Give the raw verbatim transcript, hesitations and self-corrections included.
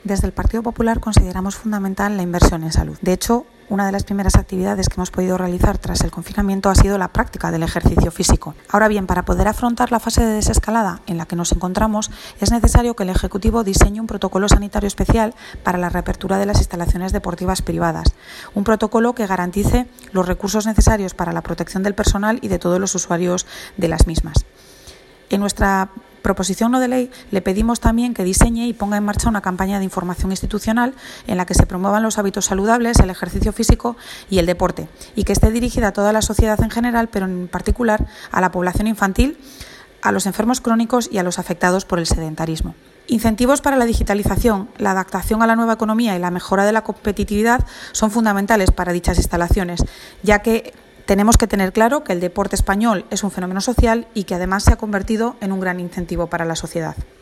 Desde el Partido Popular consideramos fundamental la inversión en salud. De hecho, una de las primeras actividades que hemos podido realizar tras el confinamiento ha sido la práctica del ejercicio físico. Ahora bien, para poder afrontar la fase de desescalada en la que nos encontramos, es necesario que el Ejecutivo diseñe un protocolo sanitario especial para la reapertura de las instalaciones deportivas privadas. Un protocolo que garantice los recursos necesarios para la protección del personal y de todos los usuarios de las mismas. En nuestra proposición no de ley le pedimos también que diseñe y ponga en marcha una campaña de información institucional en la que se promuevan los hábitos saludables, el ejercicio físico y el deporte, y que esté dirigida a toda la sociedad en general, pero en particular a la población infantil, a los enfermos crónicos y a los afectados por el sedentarismo. Incentivos para la digitalización, la adaptación a la nueva economía y la mejora de la competitividad son fundamentales para dichas instalaciones, ya que tenemos que tener claro que el deporte español es un fenómeno social y que además se ha convertido en un gran incentivo para la sociedad.